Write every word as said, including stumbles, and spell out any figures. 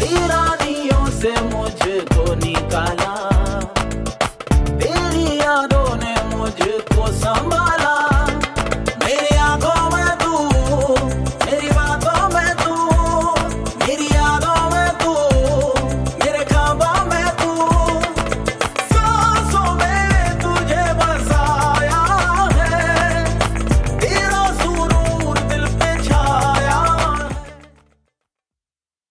वीरानियों से मुझको निकाला, तेरी यादों ने मुझको संभाला।